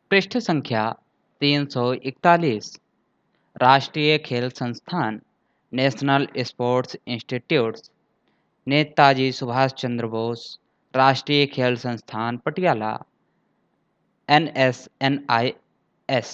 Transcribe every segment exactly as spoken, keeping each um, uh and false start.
पृष्ठ संख्या तीन सौ इकतालीस। राष्ट्रीय खेल संस्थान national sports institutes, Netaji Subhash Chandra Bose राष्ट्रीय खेल संस्थान Patiala, N S N I S.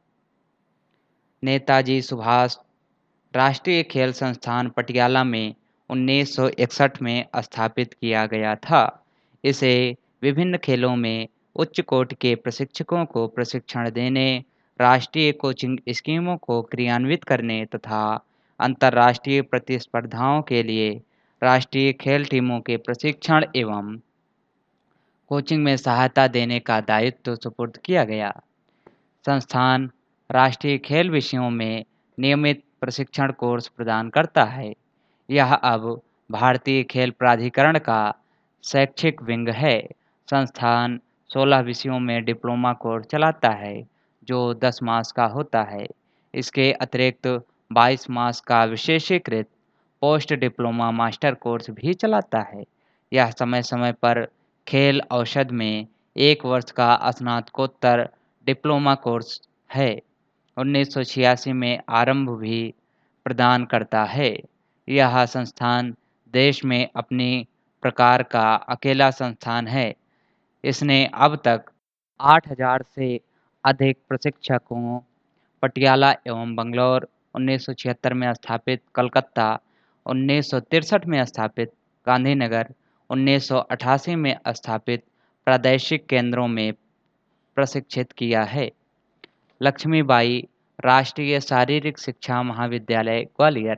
Netaji Subhash राष्ट्रीय खेल संस्थान पटियाला में उन्नीस सौ इकसठ में स्थापित किया गया था। इसे विभिन्न खेलों में उच्च कोटि के प्रशिक्षकों को प्रशिक्षण देने, राष्ट्रीय कोचिंग स्कीमों को क्रियान्वित करने तथा अंतर्राष्ट्रीय प्रतिस्पर्धाओं के लिए राष्ट्रीय खेल टीमों के प्रशिक्षण एवं कोचिंग में सहायता देने का दायित्व सुपुर्द किया गया। संस्थान राष्ट्रीय खेल विषयों में नियमित प्रशिक्षण कोर्स प्रदान करता है। यह अब भारतीय खेल प्राधिकरण का शैक्षिक विंग है। संस्थान सोलह विषयों में डिप्लोमा कोर्स चलाता है, जो दस मास का होता है। इसके अतिरिक्त बाईस मास का विशेषीकृत पोस्ट डिप्लोमा मास्टर कोर्स भी चलाता है। यह समय समय पर खेल औषध में एक वर्ष का स्नातकोत्तर डिप्लोमा कोर्स है। उन्नीस सौ छियासी में आरंभ भी प्रदान करता है। यह संस्थान देश में अपनी प्रकार का अकेला संस्थान है। इसने अब तक आठ हज़ार से अधिक प्रशिक्षकों पटियाला एवं बंगलौर, उन्नीस सौ छिहत्तर में स्थापित कलकत्ता, उन्नीस सौ तिरसठ में स्थापित गांधीनगर, उन्नीस सौ अठासी में स्थापित प्रादेशिक केंद्रों में प्रशिक्षित किया है। लक्ष्मीबाई राष्ट्रीय शारीरिक शिक्षा महाविद्यालय Gwalior,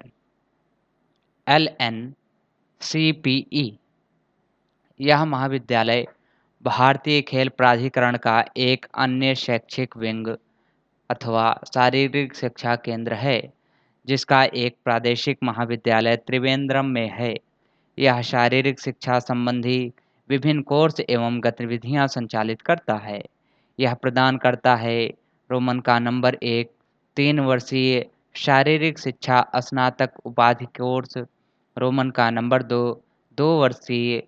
L N C P E. यह महाविद्यालय भारतीय खेल प्राधिकरण का एक अन्य शैक्षिक विंग अथवा शारीरिक शिक्षा केंद्र है, जिसका एक प्रादेशिक महाविद्यालय त्रिवेंद्रम में है। यह शारीरिक शिक्षा संबंधी विभिन्न कोर्स एवं गतिविधियां संचालित करता है। यह प्रदान करता है रोमन का नंबर एक तीन वर्षीय शारीरिक शिक्षा स्नातक उपाधि कोर्स, रोमन का नंबर दो दो वर्षीय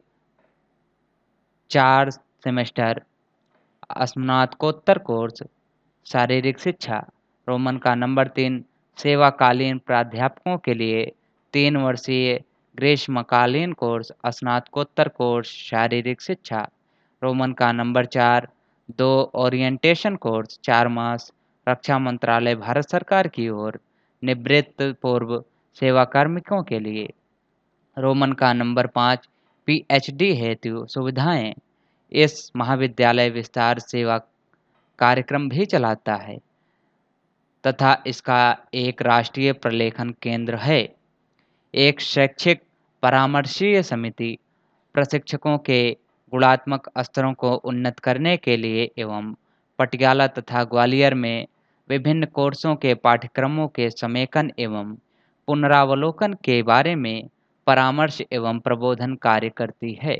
चार सेमेस्टर स्नातकोत्तर कोर्स शारीरिक शिक्षा, रोमन का नंबर तीन सेवाकालीन प्राध्यापकों के लिए तीन वर्षीय ग्रीष्मकालीन कोर्स स्नातकोत्तर कोर्स शारीरिक शिक्षा, रोमन का नंबर चार दो ओरिएंटेशन कोर्स चार मास रक्षा मंत्रालय भारत सरकार की ओर निवृत्त पूर्व सेवा कार्मिकों के लिए, रोमन का नंबर पाँच पीएचडी हेतु सुविधाएं। इस महाविद्यालय विस्तार सेवा कार्यक्रम भी चलाता है तथा इसका एक राष्ट्रीय प्रलेखन केंद्र है। एक शैक्षिक परामर्शीय समिति प्रशिक्षकों के गुणात्मक स्तरों को उन्नत करने के लिए एवं पटियाला तथा ग्वालियर में विभिन्न कोर्सों के पाठ्यक्रमों के समेकन एवं पुनरावलोकन के बारे में परामर्श एवं प्रबोधन कार्य करती है।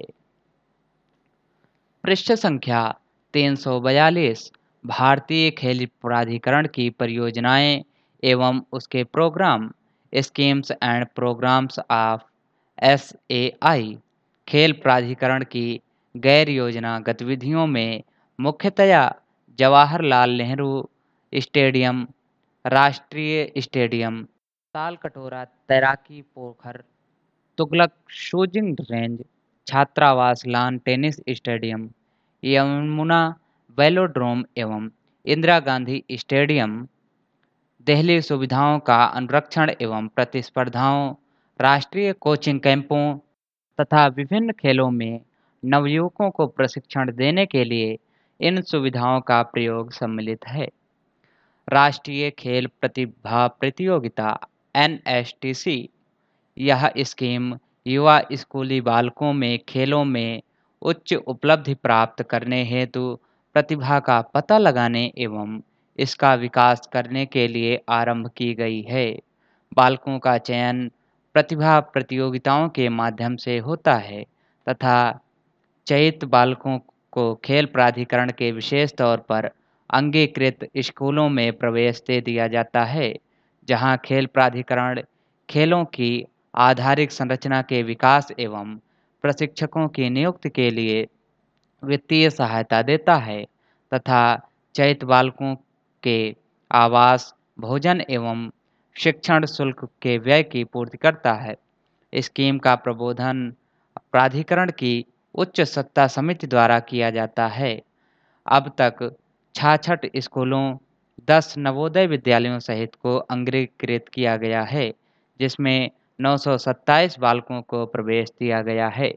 पृष्ठ संख्या तीन सौ बयालीस। भारतीय खेल प्राधिकरण की परियोजनाएं एवं उसके programme, schemes and programmes of S A I. खेल प्राधिकरण की गैर योजना गतिविधियों में मुख्यतया जवाहरलाल नेहरू स्टेडियम, राष्ट्रीय स्टेडियम, तालकटोरा तैराकी पोखर, तुगलक शूटिंग रेंज, छात्रावास lawn tennis stadium, Yamuna velodrome एवं इंदिरा गांधी स्टेडियम, दिल्ली सुविधाओं का अनुरक्षण एवं प्रतिस्पर्धाओं, राष्ट्रीय कोचिंग कैंपों तथा विभिन्न खेलों में नवयुवकों को प्रशिक्षण देने के लिए इन सुविधाओं का प्रयोग सम्मिलित है। राष्ट्रीय खेल प्रतिभा प्रतियोगिता एन एस टी सी। यह स्कीम युवा स्कूली बालकों में खेलों में उच्च उपलब्धि प्राप्त करने हेतु प्रतिभा का पता लगाने एवं इसका विकास करने के लिए आरंभ की गई है। बालकों का चयन प्रतिभा प्रतियोगिताओं के माध्यम से होता है तथा चयनित बालकों को खेल प्राधिकरण के विशेष तौर पर अंगीकृत स्कूलों में प्रवेश दे दिया जाता है, जहां खेल प्राधिकरण खेलों की आधारिक संरचना के विकास एवं प्रशिक्षकों की नियुक्ति के लिए वित्तीय सहायता देता है तथा चयनित बालकों के आवास, भोजन एवं शिक्षण शुल्क के व्यय की पूर्ति करता है। स्कीम का प्रबोधन प्राधिकरण की उच्च सत्ता समिति द्वारा किया जाता है। अब तक छियासठ स्कूलों, दस नवोदय विद्यालयों सहित को अंगीकृत किया गया है, जिसमें नौ सौ सत्ताईस बालकों को प्रवेश दिया गया है।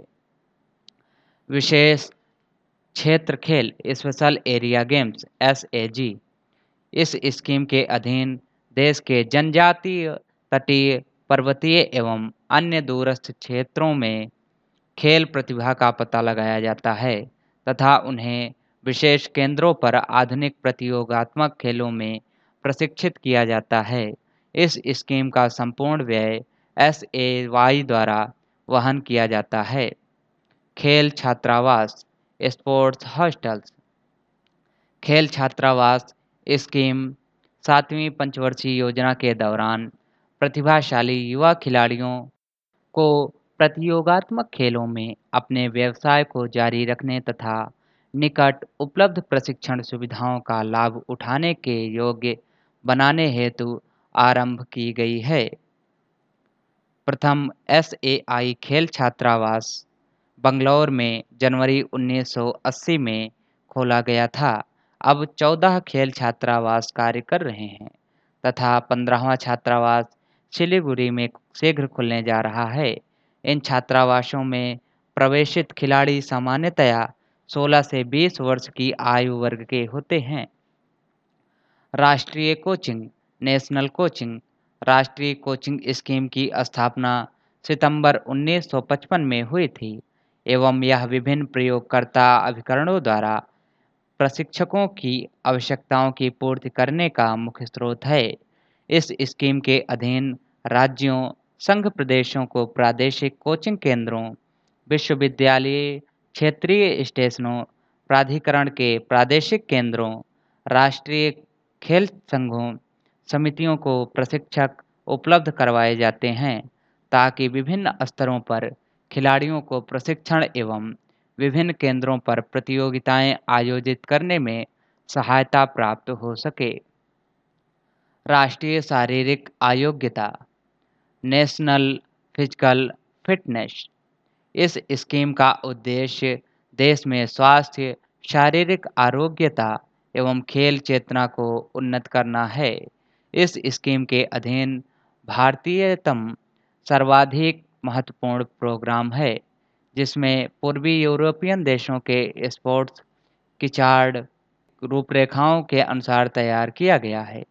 विशेष क्षेत्र खेल special area games S A G इस स्कीम के अधीन देश के जनजातीय, तटीय, पर्वतीय एवं अन्य दूरस्थ क्षेत्रों में खेल प्रतिभा का पता लगाया जाता है तथा उन्हें विशेष केंद्रों पर आधुनिक प्रतियोगात्मक खेलों में प्रशिक्षित किया जाता है। इस स्कीम का संपूर्ण व्यय एस ए वाई द्वारा वहन किया जाता है। खेल छात्रावास स्पोर्ट्स हॉस्टल्स खेल छात्रावास स्कीम सातवीं पंचवर्षीय योजना के दौरान प्रतिभाशाली युवा खिलाड़ियों को प्रतियोगात्मक खेलों में अपने व्यवसाय को जारी रखने तथा निकट उपलब्ध प्रशिक्षण सुविधाओं का लाभ उठाने के योग्य बनाने हेतु आरंभ की गई है। प्रथम एस ए आई खेल छात्रावास बंगलौर में जनवरी उन्नीस सौ अस्सी में खोला गया था। अब चौदह खेल छात्रावास कार्य कर रहे हैं तथा पंद्रहवां छात्रावास सिलीगुड़ी में शीघ्र खुलने जा रहा है। इन छात्रावासों में प्रवेशित खिलाड़ी सामान्यतया सोलह से बीस वर्ष की आयु वर्ग के होते हैं। राष्ट्रीय कोचिंग नेशनल कोचिंग राष्ट्रीय कोचिंग स्कीम की स्थापना सितंबर उन्नीस सौ पचपन में हुई थी एवं यह विभिन्न प्रयोगकर्ता अभिकरणों द्वारा प्रशिक्षकों की आवश्यकताओं की पूर्ति करने का मुख्य स्रोत है। इस स्कीम के अधीन राज्यों, संघ प्रदेशों को प्रादेशिक कोचिंग केंद्रों, विश्वविद्यालय, क्षेत्रीय स्टेशनों, प्राधिकरण के प्रादेशिक केंद्रों, राष्ट्रीय खेल संघों, समितियों को प्रशिक्षक उपलब्ध करवाए जाते हैं ताकि विभिन्न स्तरों पर खिलाड़ियों को प्रशिक्षण एवं विभिन्न केंद्रों पर प्रतियोगिताएं आयोजित करने में सहायता प्राप्त हो सके। राष्ट्रीय शारीरिक अयोग्यता नेशनल फिजिकल फिटनेस इस स्कीम का उद्देश्य देश में स्वास्थ्य, शारीरिक आरोग्यता एवं खेल चेतना को उन्नत करना है। इस स्कीम के अधीन भारतीयतम सर्वाधिक महत्वपूर्ण प्रोग्राम है, जिसमें पूर्वी यूरोपियन देशों के स्पोर्ट्स की चार्ट रूपरेखाओं के अनुसार तैयार किया गया है।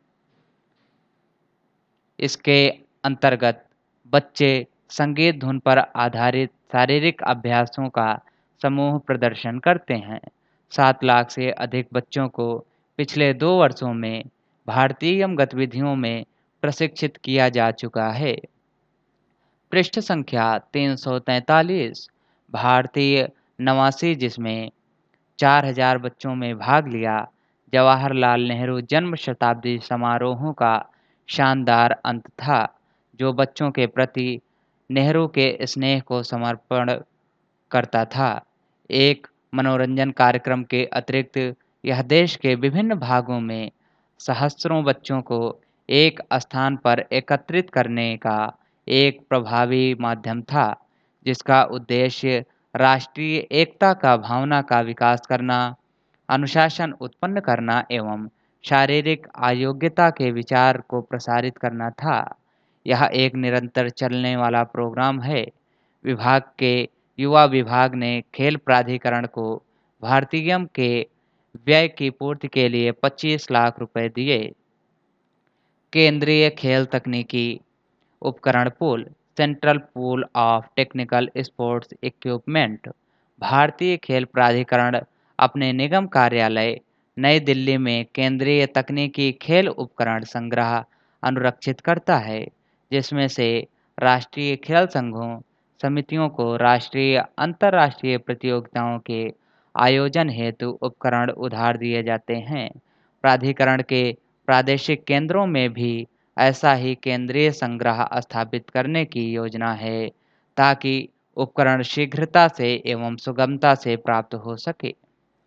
इसके अंतर्गत बच्चे संगीत धुन पर आधारित शारीरिक अभ्यासों का समूह प्रदर्शन करते हैं। सात लाख से अधिक बच्चों को पिछले दो वर्षों में भारतीय गतिविधियों में प्रशिक्षित किया जा चुका है। पृष्ठ संख्या तीन सौ तैंतालीस भारतीय नवासी जिसमें चार हज़ार बच्चों में भाग लिया। जवाहरलाल नेहरू जन्म शताब्दी समारोहों का शानदार अंत था, जो बच्चों के प्रति नेहरू के स्नेह को समर्पण करता था। एक मनोरंजन कार्यक्रम के अतिरिक्त यह देश के विभिन्न भागों में सहस्त्रों बच्चों को एक स्थान पर एकत्रित करने का एक प्रभावी माध्यम था, जिसका उद्देश्य राष्ट्रीय एकता का भावना का विकास करना, अनुशासन उत्पन्न करना एवं शारीरिक अयोग्यता के विचार को प्रसारित करना था। यह एक निरंतर चलने वाला प्रोग्राम है। विभाग के युवा विभाग ने खेल प्राधिकरण को भारतीयम के व्यय की पूर्ति के लिए पच्चीस लाख रुपए दिए। केंद्रीय खेल तकनीकी उपकरण pool central pool of technical sports equipment भारतीय खेल प्राधिकरण अपने निगम कार्यालय नई दिल्ली में केंद्रीय तकनीकी खेल उपकरण संग्रह अनुरक्षित करता है, जिसमें से राष्ट्रीय खेल संघों, समितियों को राष्ट्रीय अंतर्राष्ट्रीय प्रतियोगिताओं के आयोजन हेतु उपकरण उधार दिए जाते हैं। प्राधिकरण के प्रादेशिक केंद्रों में भी ऐसा ही केंद्रीय संग्रह स्थापित करने की योजना है ताकि उपकरण शीघ्रता से एवं सुगमता से प्राप्त हो सके।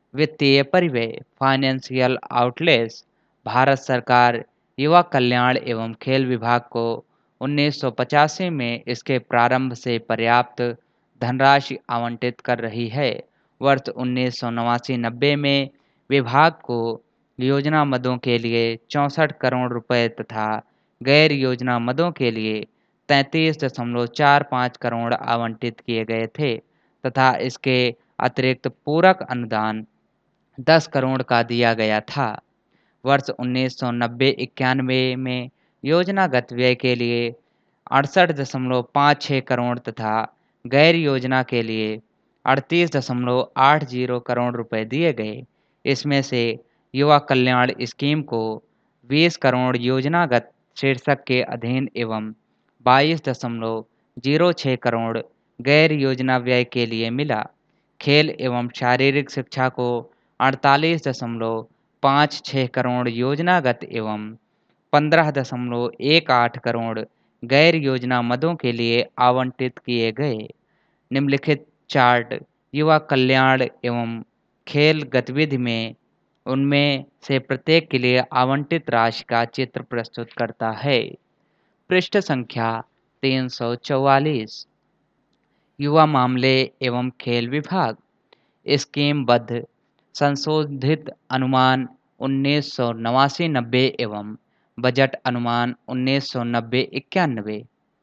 वित्तीय परिव्यय फाइनेंशियल आउटलेस। भारत सरकार युवा कल्याण एवं खेल विभाग को उन्नीस सौ पचासी में इसके प्रारंभ से पर्याप्त धनराशि आवंटित कर रही है। वर्ष उन्नीस सौ नवासी नब्बे में विभाग को योजना मदों के लिए चौंसठ करोड़ रुपए तथा गैर योजना मदों के लिए तैंतीस दशमलव चार पाँच करोड़ आवंटित किए गए थे तथा इसके अतिरिक्त पूरक अनुदान दस करोड़ का दिया गया था। वर्ष उन्नीस सौ नब्बे इक्यानवे में योजनागत व्यय के लिए अड़सठ दशमलव पाँच छः करोड़ तथा गैर योजना के लिए अड़तीस दशमलव आठ जीरो करोड़ रुपए दिए गए। इसमें से युवा कल्याण स्कीम को बीस करोड़ योजनागत शीर्षक के अधीन एवं बाईस दशमलव जीरो छः करोड़ गैर योजना व्यय के लिए मिला। खेल एवं शारीरिक शिक्षा को अड़तालीस दशमलव पाँच छः करोड़ योजनागत एवं पंद्रह दशमलव एक आठ करोड़ गैर योजना मदों के लिए आवंटित किए गए। निम्नलिखित चार्ट युवा कल्याण एवं खेल गतिविधि में उनमें से प्रत्येक के लिए आवंटित राशि का चित्र प्रस्तुत करता है। पृष्ठ संख्या तीन सौ चौवालीस। युवा मामले एवं खेल विभाग स्कीमबद्ध संशोधित अनुमान उन्नीस सौ नवासी नब्बे एवं बजट अनुमान उन्नीस सौ नब्बे इक्यानवे।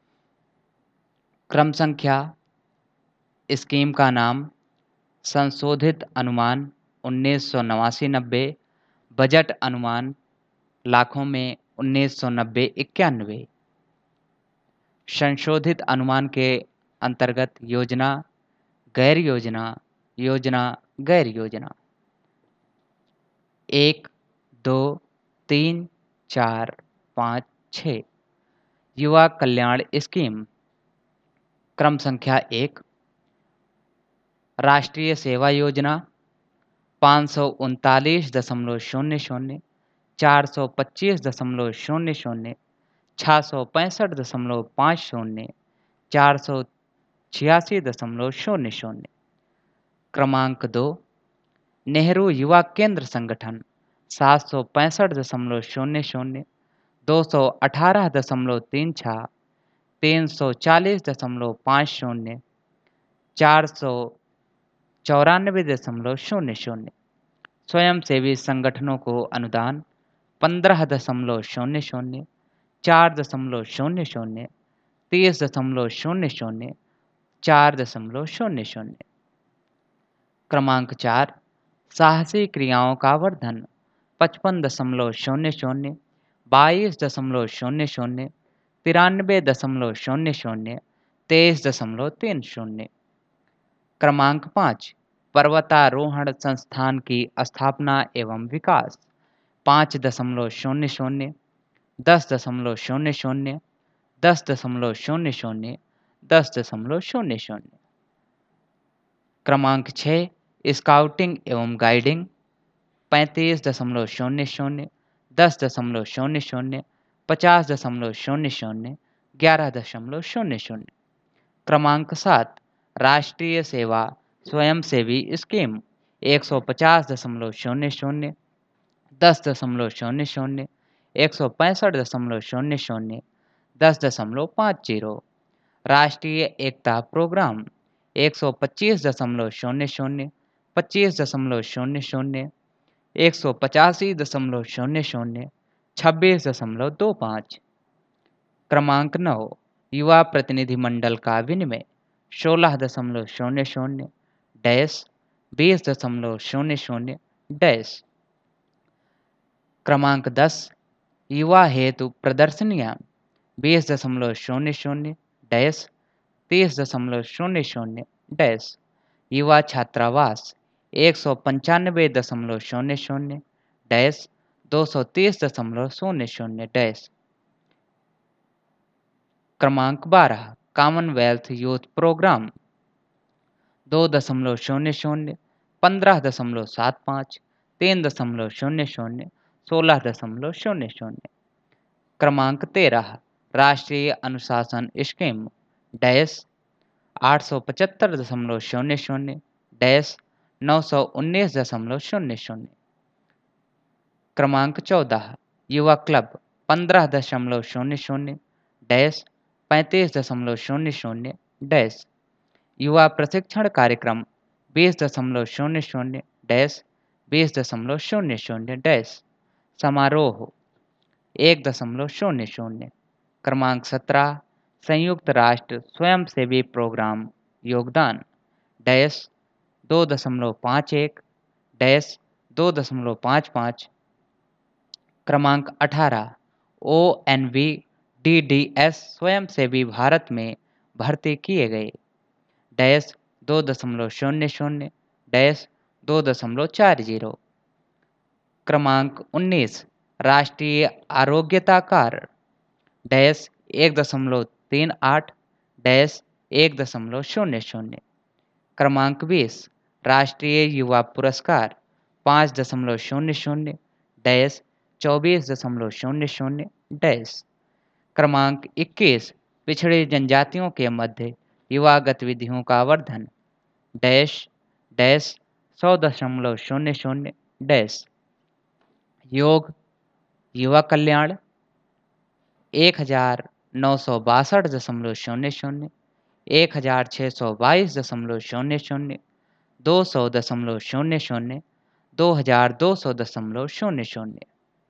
क्रम संख्या स्कीम का नाम संशोधित अनुमान उन्नीस सौ नवासी नब्बे, बजट अनुमान लाखों में उन्नीस सौ नब्बे इक्यानवे। संशोधित अनुमान के अंतर्गत योजना, गैर योजना, योजना, गैर योजना। एक, दो, तीन, चार, पाँच, छः। युवा कल्याण स्कीम। क्रम संख्या एक, राष्ट्रीय सेवा योजना पाँच सौ उनतालीस दशमलव शून्य शून्य, चार सौ पच्चीस दशमलव शून्य शून्य, छः सौ पैंसठ दशमलव पाँच शून्य, चार सौ छियासी दशमलव शून्य शून्य। क्रमांक दो, नेहरू युवा केंद्र संगठन सात सौ पैंसठ दशमलव शून्य शून्य, दो सौ अठारह दशमलव तीन छः, तीन सौ चालीस दशमलव पाँच शून्य, चार सौ चौरानवे दशमलव शून्य शून्य। स्वयंसेवी संगठनों को अनुदान पंद्रह दशमलव शून्य शून्य, चार दशमलव शून्य शून्य, तीस दशमलव शून्य शून्य, चार दशमलव शून्य शून्य। क्रमांक चार, साहसी क्रियाओं का वर्धन पचपन दशमलव शून्य शून्य, बाईस दशमलव शून्य शून्य, तिरानवे दशमलव शून्य शून्य, तेईस दशमलव तीन शून्य। क्रमांक पाँच, पर्वतारोहण संस्थान की स्थापना एवं विकास पाँच दशमलव शून्य शून्य, दस दशमलव शून्य शून्य, दस दशमलव शून्य शून्य, दस दशमलव शून्य शून्य। क्रमांक छः, स्काउटिंग एवं गाइडिंग पैंतीस दशमलव शून्य शून्य, दस दशमलव शून्य शून्य, पचास दशमलव शून्य शून्य, ग्यारह दशमलव शून्य शून्य। क्रमांक सात, राष्ट्रीय सेवा स्वयंसेवी स्कीम एक सौ पचास दशमलव शून्य शून्य, दस दशमलव शून्य शून्य, एक सौ पैंसठ दशमलव शून्य शून्य, दस दशमलव पाँच जीरो। राष्ट्रीय एकता प्रोग्राम एक सौ पच्चीस दशमलव शून्य शून्य, पच्चीस दशमलव शून्य शून्य, एक सौ पचासी दशमलव शून्य शून्य, छब्बीस दशमलव दो पाँच। क्रमांक नौ, युवा प्रतिनिधिमंडल का विनिमय सोलह दशमलव शून्य शून्य डैश बीस दशमलव शून्य शून्य डैश। क्रमांक दस, युवा हेतु प्रदर्शनियाँ बीस दशमलव शून्य शून्य डैश तीस दशमलव शून्य शून्य डैश। युवा छात्रावास एक सौ पंचानवे दशमलव शून्य शून्य डैश दो सौ तीस दशमलव शून्य शून्य डैश। क्रमांक बारह, कॉमनवेल्थ यूथ प्रोग्राम दो दशमलव शून्य शून्य, पंद्रह दशमलव सात पाँच, तीन दशमलव शून्य शून्य, सोलह दशमलव शून्य शून्य। क्रमांक तेरह, राष्ट्रीय अनुशासन स्कीम डैश आठ सौ पचहत्तर दशमलव शून्य शून्य डैश नौ सौ उन्नीस दशमलव शून्य शून्य। क्रमांक चौदह युवा क्लब पंद्रह दशमलव शून्य शून्य डैश पैंतीस दशमलव शून्य शून्य डैश। युवा प्रशिक्षण कार्यक्रम बीस दशमलव शून्य शून्य डैश बीस दशमलव शून्य शून्य डैश। समारोह एक दशमलव शून्य शून्य। क्रमांक सत्रह संयुक्त राष्ट्र स्वयंसेवी प्रोग्राम योगदान डैश दो दशमलव पाँच एक डैश दो दशमलव पाँच पाँच। क्रमांक अठारह O N V D D S स्वयंसेवी भारत में भर्ती किए गए डैश दो दशमलव शून्य शून्य डैश दो दशमलव चार जीरो। क्रमांक उन्नीस राष्ट्रीय आरोग्यता कार्ड डैश एक दशमलव तीन आठ डैश एक दशमलव शून्य शून्य। क्रमांक बीस राष्ट्रीय युवा पुरस्कार पाँच दशमलव शून्य शून्य डैश चौबीस दशमलव शून्य शून्य डैश। क्रमांक इक्कीस पिछड़ी जनजातियों के मध्य युवा गतिविधियों का वर्धन डैश डैश सौ दशमलव शून्य शून्य डैश। योग युवा कल्याण एक हजार नौ सौ बासठ दशमलव शून्य शून्य एक हजार छः सौ बाईस दशमलव शून्य शून्य दो सौ दशमलव शून्य शून्य दो हजार दो सौ दशमलव शून्य शून्य।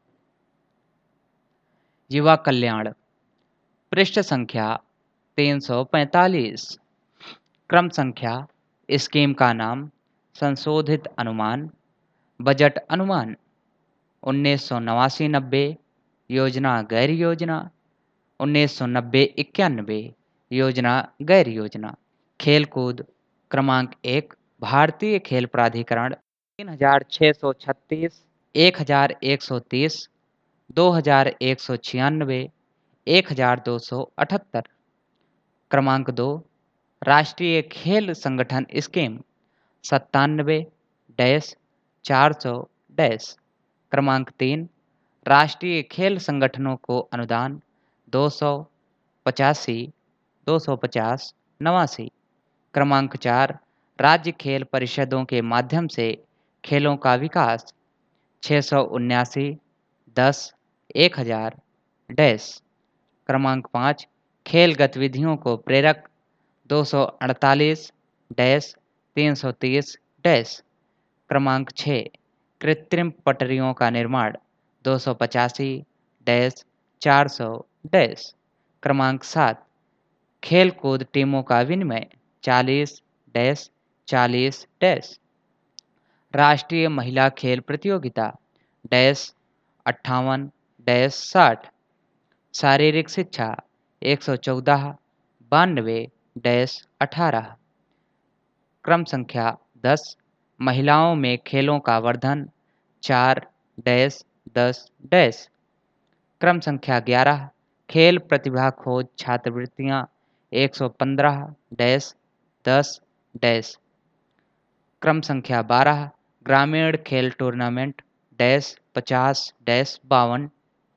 युवा कल्याण पृष्ठ संख्या तीन सौ पैंतालीस। क्रम संख्या स्कीम का नाम संशोधित अनुमान बजट अनुमान उन्नीस सौ नवासी नब्बे योजना गैर योजना उन्नीस सौ नब्बे इक्यानवे योजना गैर योजना। खेल कूद क्रमांक एक भारतीय खेल प्राधिकरण तीन हजार छः सौ छत्तीस एक हजार एक सौ तीस दो हजार एक सौ छियानवे एक हजार दो सौ अठहत्तर। क्रमांक दो राष्ट्रीय खेल संगठन स्कीम सत्तानवे डैश चार सौ डैश। क्रमांक तीन राष्ट्रीय खेल संगठनों को अनुदान दो सौ पचासी दो सौ पचास नवासी। क्रमांक चार राज्य खेल परिषदों के माध्यम से खेलों का विकास छः सौ उन्यासी दस एक हजार डैश। क्रमांक पाँच खेल गतिविधियों को प्रेरक दो सौ अड़तालीस डैश तीन सौ तीस डैश। क्रमांक छः कृत्रिम पटरियों का निर्माण दो सौ पचासी डैश चार सौ डैश। क्रमांक सात खेल कूद टीमों का विनिमय चालीस डैश चालीस डैश। राष्ट्रीय महिला खेल प्रतियोगिता डैश अट्ठावन डैश साठ। शारीरिक शिक्षा एक सौ चौदह बानवे डैश अठारह। क्रम संख्या दस महिलाओं में खेलों का वर्धन चार डैश दस डैश। क्रम संख्या ग्यारह खेल प्रतिभा खोज छात्रवृत्तियाँ एक सौ पंद्रह डैश दस डैश। क्रम संख्या बारह ग्रामीण खेल टूर्नामेंट डैश पचास डैश बावन।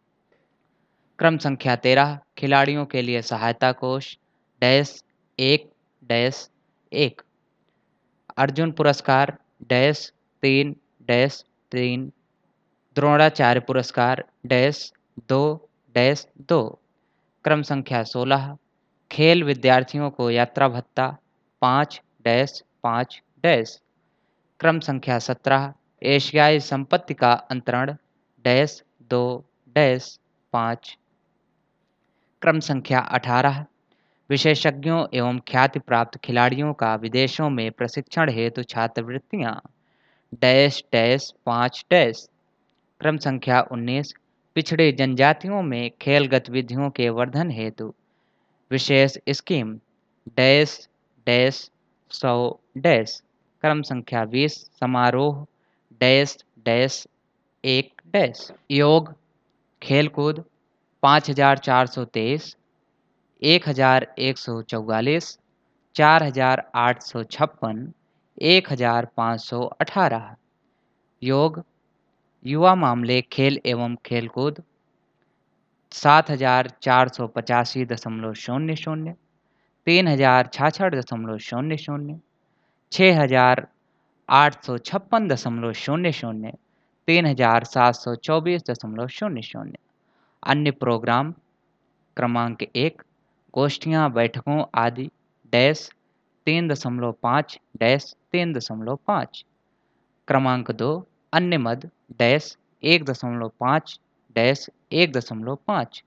क्रम संख्या तेरह खिलाड़ियों के लिए सहायता कोष डैश एक डैश एक। अर्जुन पुरस्कार डैश तीन डैश तीन। द्रोणाचार्य पुरस्कार डैश दो डैश दो। क्रम संख्या सोलह खेल विद्यार्थियों को यात्रा भत्ता पाँच डैश पाँच डैश। क्रम संख्या सत्रह एशियाई संपत्ति का अंतरण डैश दो डैश पाँच। क्रम संख्या अठारह विशेषज्ञों एवं ख्याति प्राप्त खिलाड़ियों का विदेशों में प्रशिक्षण हेतु छात्रवृत्तियाँ डैश डैश पाँच डैश। क्रम संख्या उन्नीस पिछड़े जनजातियों में खेल गतिविधियों के वर्धन हेतु विशेष स्कीम डैश डैश सौ डैश। क्रम संख्या बीस समारोह डैश डैश एक डैश। योग खेलकूद पाँच हजार चार सौ तेईस एक हजार एक सौ चौवालीस चार हजार आठ सौ छप्पन एक हजार पाँच सौ अठारह। योग युवा मामले खेल एवं खेलकूद सात हजार चार सौ पचासी दशमलव शून्य शून्य तीन हजार छाछठ दशमलव शून्य शून्य छः हजार आठ सौ छप्पन दशमलव शून्य शून्य, तीन हजार सात सौ चौबीस दशमलव शून्य शून्य। अन्य प्रोग्राम क्रमांक एक, गोष्ठियाँ बैठकों आदि डैश तीन दशमलव पाँच डैश तीन दशमलव पाँच। क्रमांक दो, अन्य मद डैश एक दशमलव पाँच डैश एक दशमलव पाँच।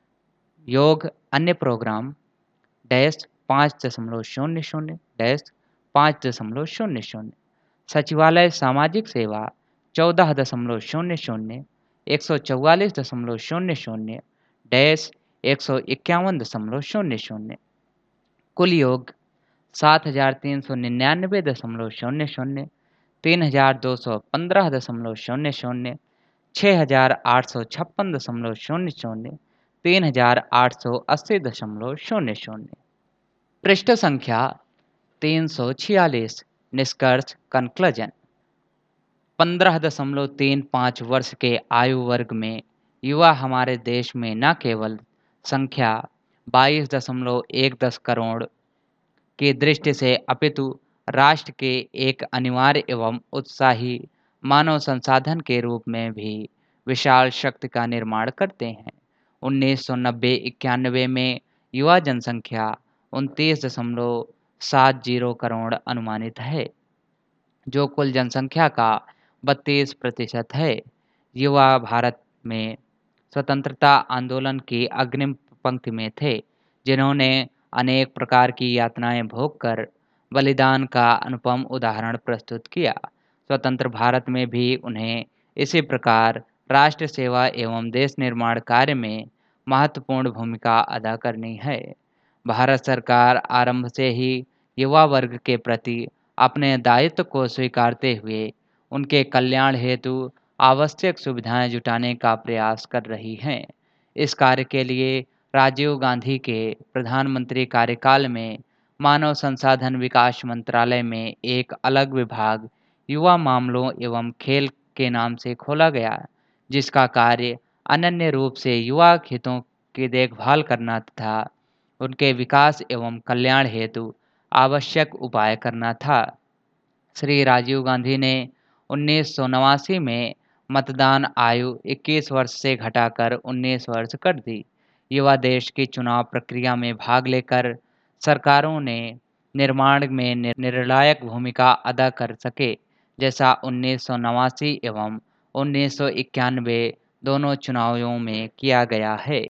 योग अन्य प्रोग्राम डैश पाँच दशमलव शून्य शून्य डैश पाँच दशमलव शून्य शून्य। सचिवालय सामाजिक सेवा चौदह दशमलव शून्य शून्य, एक सौ चौवालीस दशमलव शून्य शून्य डैश एक सौ इक्यावन दशमलव शून्य शून्य। कुल योग सात हजार तीन सौ निन्यानवे दशमलव शून्य शून्य, तीन हजार दो सौ पंद्रह दशमलव शून्य शून्य, छः हजार आठ सौ छप्पन दशमलव शून्य शून्य, तीन हजार आठ सौ अस्सी दशमलव शून्य शून्य। पृष्ठ संख्या तीन सौ छियालीस। निष्कर्ष कंक्लूजन। पंद्रह दशमलव तीन पाँच वर्ष के आयु वर्ग में युवा हमारे देश में न केवल संख्या बाईस दशमलव एक दस करोड़ की दृष्टि से अपितु राष्ट्र के एक अनिवार्य एवं उत्साही मानव संसाधन के रूप में भी विशाल शक्ति का निर्माण करते हैं। उन्नीस सौ नब्बे इक्यानवे में युवा जनसंख्या उनतीस दशमलव सात जीरो करोड़ अनुमानित है, जो कुल जनसंख्या का बत्तीस प्रतिशत है। युवा भारत में स्वतंत्रता आंदोलन की अग्रिम पंक्ति में थे, जिन्होंने अनेक प्रकार की यातनाएं भोगकर बलिदान का अनुपम उदाहरण प्रस्तुत किया। स्वतंत्र भारत में भी उन्हें इसी प्रकार राष्ट्र सेवा एवं देश निर्माण कार्य में महत्वपूर्ण भूमिका अदा करनी है। भारत सरकार आरंभ से ही युवा वर्ग के प्रति अपने दायित्व को स्वीकारते हुए उनके कल्याण हेतु आवश्यक सुविधाएं जुटाने का प्रयास कर रही है। इस कार्य के लिए राजीव गांधी के प्रधानमंत्री कार्यकाल में मानव संसाधन विकास मंत्रालय में एक अलग विभाग युवा मामलों एवं खेल के नाम से खोला गया, जिसका कार्य अनन्य रूप से युवा हितों की देखभाल करना तथा उनके विकास एवं कल्याण हेतु आवश्यक उपाय करना था। श्री राजीव गांधी ने उन्नीस सौ नवासी में मतदान आयु इक्कीस वर्ष से घटाकर उन्नीस वर्ष कर दी। युवा देश की चुनाव प्रक्रिया में भाग लेकर सरकारों ने निर्माण में निर्णायक भूमिका अदा कर सके, जैसा उन्नीस सौ नवासी एवं उन्नीस सौ इक्यानवे दोनों चुनावों में किया गया है।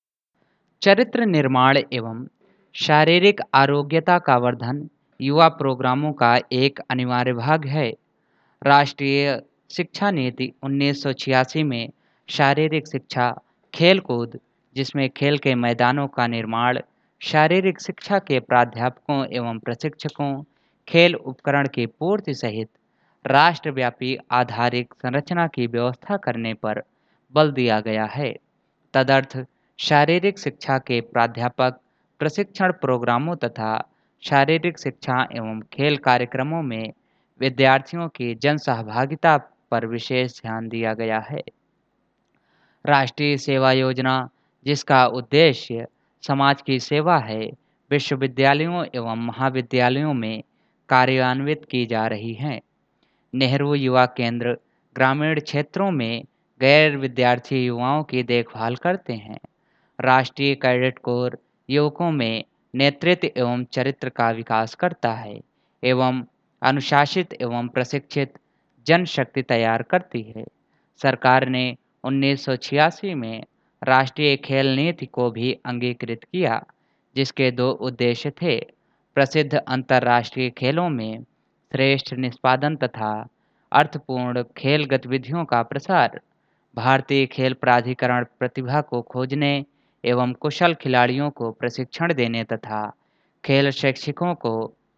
चरित्र निर्माण एवं शारीरिक आरोग्यता का वर्धन युवा प्रोग्रामों का एक अनिवार्य भाग है। राष्ट्रीय शिक्षा नीति उन्नीस सौ छियासी में शारीरिक शिक्षा, खेल कूद, जिसमें खेल के मैदानों का निर्माण, शारीरिक शिक्षा के प्राध्यापकों एवं प्रशिक्षकों, खेल उपकरण की पूर्ति सहित राष्ट्रव्यापी आधारिक संरचना की व्यवस्था करने पर बल दिया गया है। तदर्थ शारीरिक शिक्षा के प्राध्यापक प्रशिक्षण प्रोग्रामों तथा शारीरिक शिक्षा एवं खेल कार्यक्रमों में विद्यार्थियों की जन सहभागिता पर विशेष ध्यान दिया गया है। राष्ट्रीय सेवा योजना, जिसका उद्देश्य समाज की सेवा है, विश्वविद्यालयों एवं महाविद्यालयों में कार्यान्वित की जा रही है। नेहरू युवा केंद्र ग्रामीण क्षेत्रों में गैर विद्यार्थी युवाओं की देखभाल करते हैं। राष्ट्रीय कैडेट कोर युवकों में नेतृत्व एवं चरित्र का विकास करता है एवं अनुशासित एवं प्रशिक्षित जनशक्ति तैयार करती है। सरकार ने उन्नीस सौ छियासी में राष्ट्रीय खेल नीति को भी अंगीकृत किया, जिसके दो उद्देश्य थे: प्रसिद्ध अंतर्राष्ट्रीय खेलों में श्रेष्ठ निष्पादन तथा अर्थपूर्ण खेल गतिविधियों का प्रसार। भारतीय खेल प्राधिकरण प्रतिभा को खोजने एवं कुशल खिलाड़ियों को प्रशिक्षण देने तथा खेल शैक्षिकों को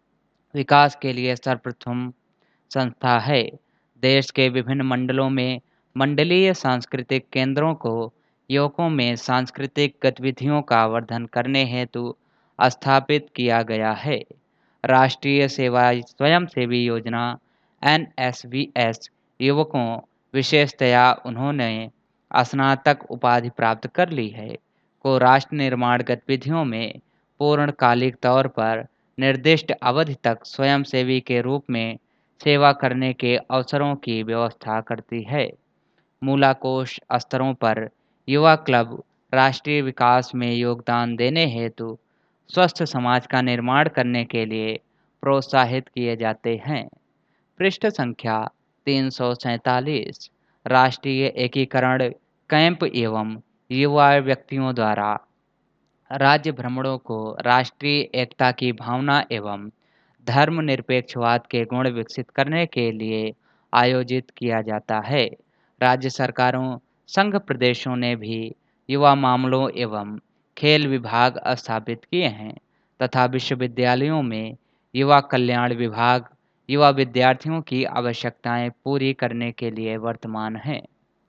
विकास के लिए सर्वप्रथम संस्था है। देश के विभिन्न मंडलों में मंडलीय सांस्कृतिक केंद्रों को युवकों में सांस्कृतिक गतिविधियों का वर्धन करने हेतु स्थापित किया गया है। राष्ट्रीय सेवा स्वयंसेवी योजना एन एस वी एस युवकों, विशेषतया उन्होंने स्नातक उपाधि प्राप्त कर ली है, को राष्ट्र निर्माण गतिविधियों में पूर्णकालिक तौर पर निर्दिष्ट अवधि तक स्वयंसेवी के रूप में सेवा करने के अवसरों की व्यवस्था करती है। मूलाकोष स्तरों पर युवा क्लब राष्ट्रीय विकास में योगदान देने हेतु स्वस्थ समाज का निर्माण करने के लिए प्रोत्साहित किए जाते हैं। पृष्ठ संख्या तीन सौ सैंतालीस राष्ट्रीय एकीकरण कैंप एवं युवा व्यक्तियों द्वारा राज्य भ्रमणों को राष्ट्रीय एकता की भावना एवं धर्मनिरपेक्षवाद के गुण विकसित करने के लिए आयोजित किया जाता है। राज्य सरकारों, संघ प्रदेशों ने भी युवा मामलों एवं खेल विभाग स्थापित किए हैं तथा विश्वविद्यालयों में युवा कल्याण विभाग युवा विद्यार्थियों की आवश्यकताएं पूरी करने के लिए वर्तमान हैं।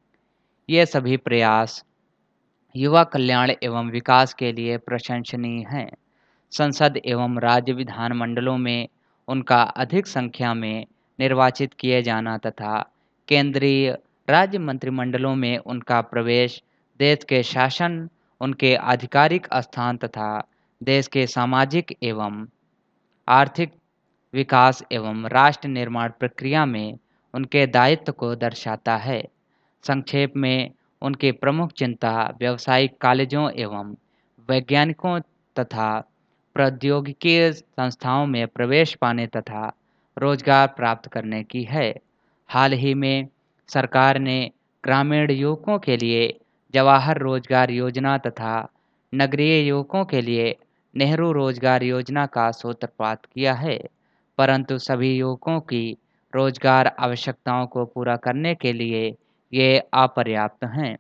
ये सभी प्रयास युवा कल्याण एवं विकास के लिए प्रशंसनीय हैं। संसद एवं राज्य विधानमंडलों में उनका अधिक संख्या में निर्वाचित किए जाना तथा केंद्रीय राज्य मंत्रिमंडलों में उनका प्रवेश देश के शासन, उनके आधिकारिक स्थान तथा देश के सामाजिक एवं आर्थिक विकास एवं राष्ट्र निर्माण प्रक्रिया में उनके दायित्व को दर्शाता है। संक्षेप में उनकी प्रमुख चिंता व्यावसायिक कॉलेजों एवं वैज्ञानिकों तथा प्रौद्योगिकी संस्थाओं में प्रवेश पाने तथा रोजगार प्राप्त करने की है। हाल ही में सरकार ने ग्रामीण युवकों के लिए जवाहर रोजगार योजना तथा नगरीय युवकों के लिए नेहरू रोजगार योजना का सूत्रपात किया है, परंतु सभी युवकों की रोजगार आवश्यकताओं को पूरा करने के लिए ये अपर्याप्त हैं।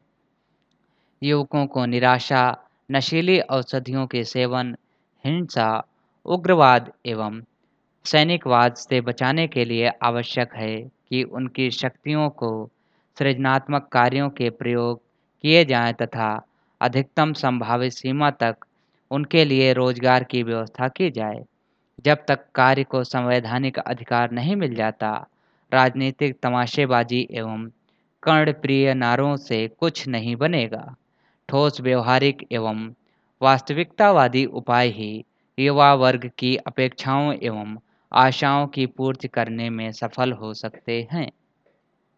युवकों को निराशा, नशीली औषधियों के सेवन, हिंसा, उग्रवाद एवं सैनिकवाद से बचाने के लिए आवश्यक है कि उनकी शक्तियों को सृजनात्मक कार्यों के प्रयोग किए जाएं तथा अधिकतम संभावित सीमा तक उनके लिए रोजगार की व्यवस्था की जाए। जब तक कार्य को संवैधानिक अधिकार नहीं मिल जाता, राजनीतिक तमाशेबाजी एवं कर्णप्रिय नारों से कुछ नहीं बनेगा। ठोस व्यवहारिक एवं वास्तविकतावादी उपाय ही युवा वर्ग की अपेक्षाओं एवं आशाओं की पूर्ति करने में सफल हो सकते हैं।